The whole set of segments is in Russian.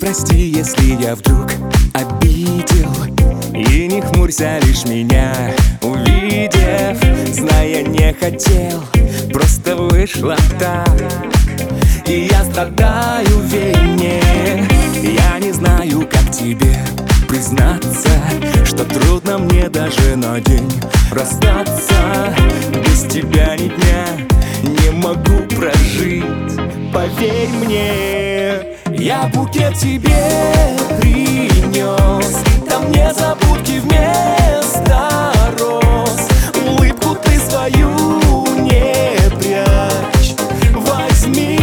прости, если я вдруг обидел. И не хмурься, лишь меня увидев. Зная, не хотел, просто вышло так. И я страдаю, верь мне. Я не знаю, как тебе признаться, что трудно мне даже на день расстаться. Без тебя ни дня не могу прожить, поверь мне. Я букет тебе принес, там незабудки вместо роз. Улыбку ты свою не прячь, возьми.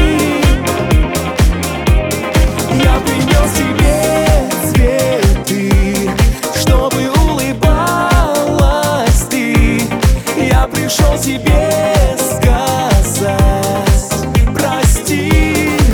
Я принес тебе цветы, чтобы улыбалась ты. Я пришел тебе сказать прости.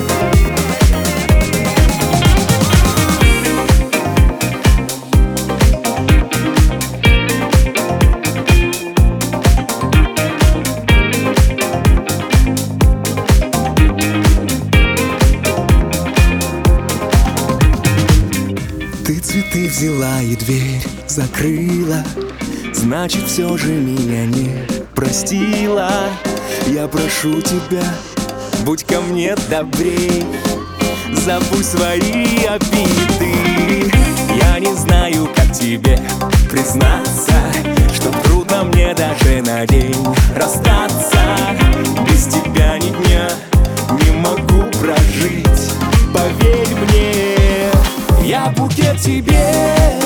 Ты цветы взяла и дверь закрыла, значит, все же меня не простила. Я прошу тебя, будь ко мне добрей, забудь свои обиды. Я не знаю, как тебе признаться, что трудно мне даже на день расстаться. Без тебя ни дня не могу прожить, поверь мне. Я букет тебе